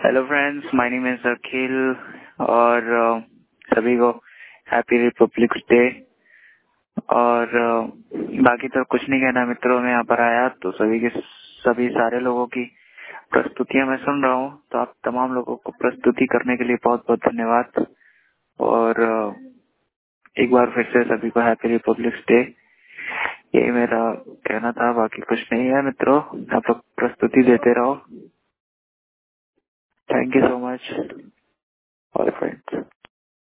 Hello friends, my name is Akhil और सभी को हैप्पी रिपब्लिक डे। और बाकी तो कुछ नहीं कहना मित्रों, मैं यहाँ पर आया तो सभी सारे लोगों की प्रस्तुतियां मैं सुन रहा हूँ, तो आप तमाम लोगों को प्रस्तुति करने के लिए बहुत बहुत धन्यवाद। और एक बार फिर से सभी को हैप्पी रिपब्लिक डे, यही मेरा कहना था, बाकी कुछ नहीं है मित्रों। आप लोग प्रस्तुति देते रहो। Thank you so much all friends.